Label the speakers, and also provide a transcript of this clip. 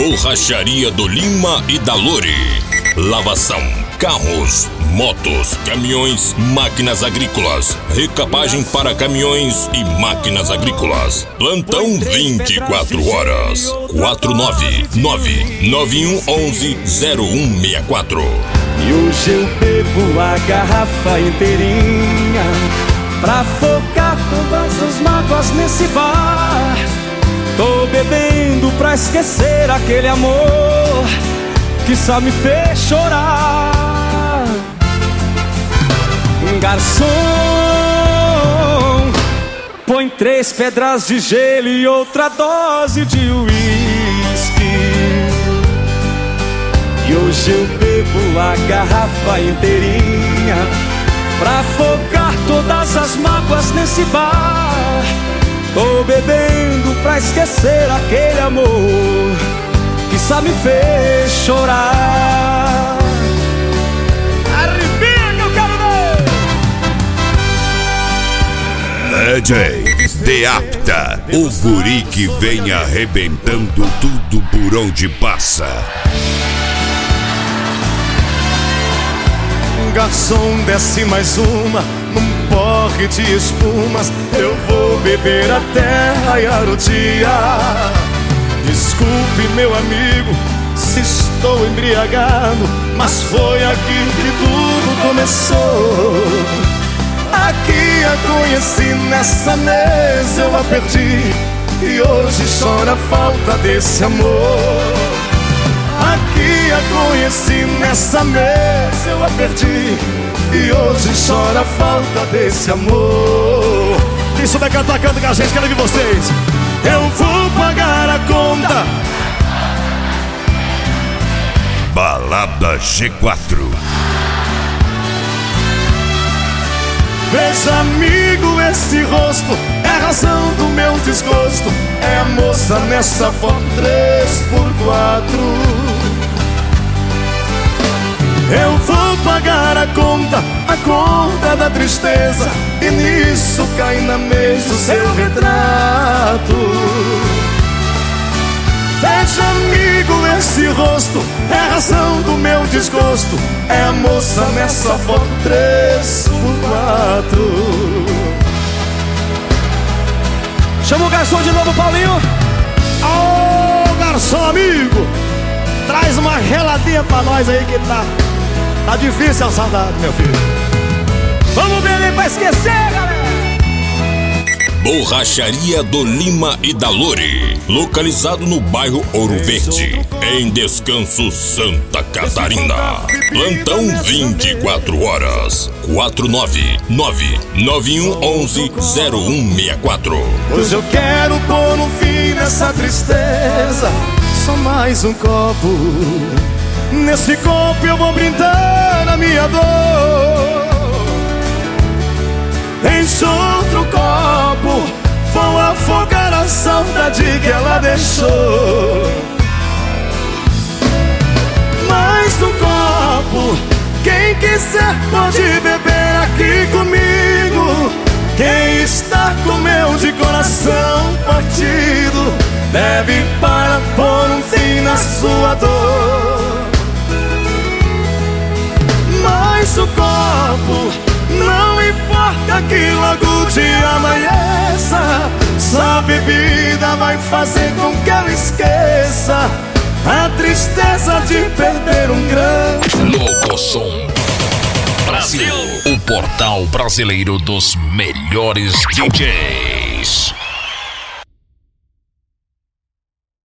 Speaker 1: Borracharia do Lima e da Lore. Lavação, carros, motos, caminhões, máquinas agrícolas. Recapagem para caminhões e máquinas agrícolas. Plantão 24 horas. 499-9111-0164.
Speaker 2: E hoje eu bebo a garrafa inteirinha pra focar todas as mágoas nesse bar. Tô bebendo pra esquecer aquele amor que só me fez chorar. Garçom, põe 3 pedras de gelo e outra dose de uísque. E hoje eu bebo a garrafa inteirinha pra focar todas as mágoas nesse bar. Tô bebendo pra esquecer aquele amor que só me fez chorar. Arrepia que eu quero ver!
Speaker 3: DJ Deapta, o guri que vem arrebentando tudo por onde passa.
Speaker 2: Garçom, desce mais uma num porre de espumas. Eu vou beber até raiar o dia. Desculpe, meu amigo, se estou embriagado, mas foi aqui que tudo começou. Aqui a conheci, nessa mesa eu a perdi, e hoje chora a falta desse amor. Aqui a conheci, nessa mesa eu a perdi, e hoje chora a falta desse amor. Quem souber cantar, canta com a gente, quero ouvir vocês. Eu vou pagar a conta.
Speaker 3: Balada G4.
Speaker 2: Veja, amigo, esse rosto é a razão do meu desgosto. É a moça nessa foto 3x4. Eu vou pagar a conta da tristeza, e nisso cai na mesa o seu retrato. Veja, amigo, esse rosto é a razão do meu desgosto. É a moça nessa foto 3x4. Chama o garçom de novo, Paulinho. Ô, garçom amigo, traz uma geladinha pra nós aí que tá difícil a saudade, meu filho. Vamos beber pra esquecer, galera.
Speaker 1: Borracharia do Lima e da Lore, localizado no bairro Ouro Verde, em Descanso, Santa Catarina. Plantão 24 horas. 499-9111-0164.
Speaker 2: Hoje eu quero pôr um fim nessa tristeza. Só mais um copo. Nesse copo eu vou brindar a minha dor. Enche outro copo, vou afogar a saudade que ela deixou. Mais um copo, quem quiser pode beber aqui comigo. Quem está com meu de coração partido, bebe para pôr um fim na sua dor. Mais um copo, não importa que logo o dia amanheça, só a bebida vai fazer com que eu esqueça a tristeza de perder um grande
Speaker 1: Locosom Brasil, o portal brasileiro dos melhores DJs.